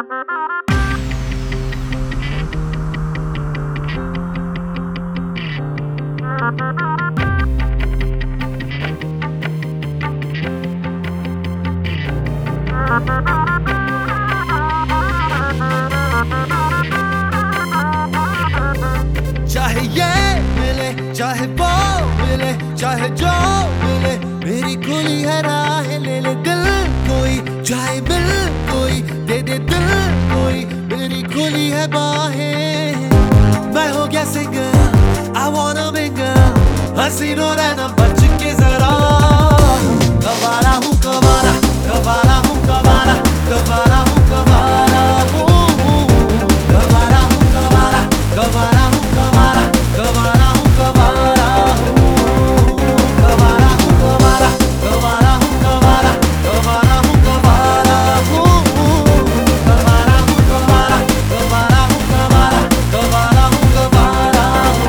चाहे ये मिले चाहे वो मिले चाहे जो मिले, मेरी खुली है राह, ले ले दिल कोई, चाहे मिल कोई, दे दे दिल कोई, मेरी खुली है बाहें। मैं हो गया सिंगर, I wanna mingle, हसीनों रहना बच के जरा। कवारा हूँ कवारा, कवारा हूँ कवारा, कवारा हूँ कवारा हूँ, कवारा हूँ कवारा, कवारा हूँ कवारा, कवारा हूँ कवारा हूँ, कवारा हूँ कवारा, कवारा हूँ कवारा, कवारा हूँ कवारा हूँ, कवारा हूँ कवारा, कवारा हूँ कवारा, कवारा हूँ कवारा हूँ।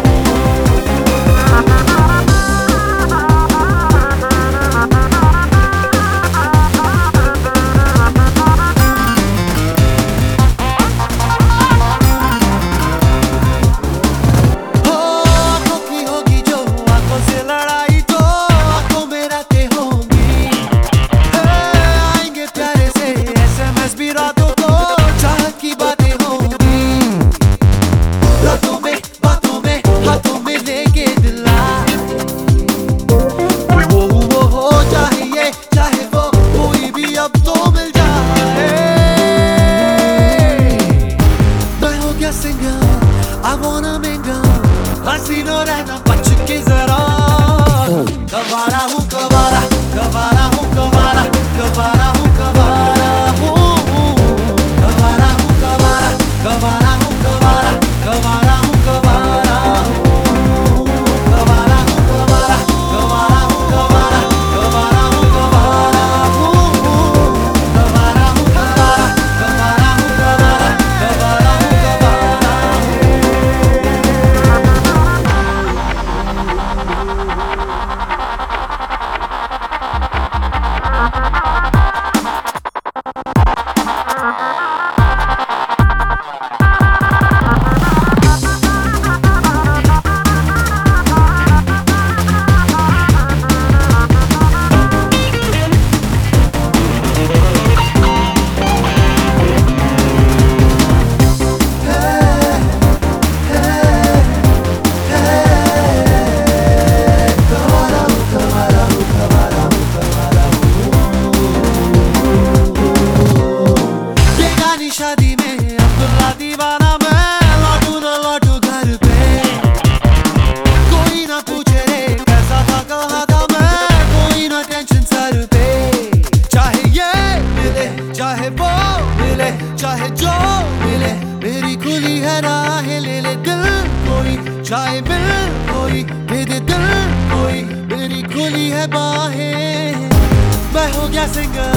I wanna mingle, हसीनों रहना बच के जरा। कवारा हूँ कवारा, कवारा हूँ कवारा, कवारा हूँ कवारा हूँ, कवारा हूँ कवारा, कवारा हूँ कवारा, कवारा हूँ कवारा हूँ, कवारा हूँ कवारा, कवारा हूँ कवारा, कवारा हूँ कवारा हूँ, कवारा हूँ कवारा, कवारा हूँ कवारा, कवारा हूँ कवारा। शादी में अब्दुल्ला दीवाना, मैं लौटू ना लौटू घर पे, कोई ना पूछे रे कैसा था कहाँ था मैं, कोई ना टेंशन सर पे। चाहे ये मिले चाहे वो मिले चाहे जो मिले, मेरी खुली है राह, ले ले दिल कोई, चाहे मिल कोई, दे दे दिल कोई, मेरी खुली है बाहें। मैं हो गया सिंगर,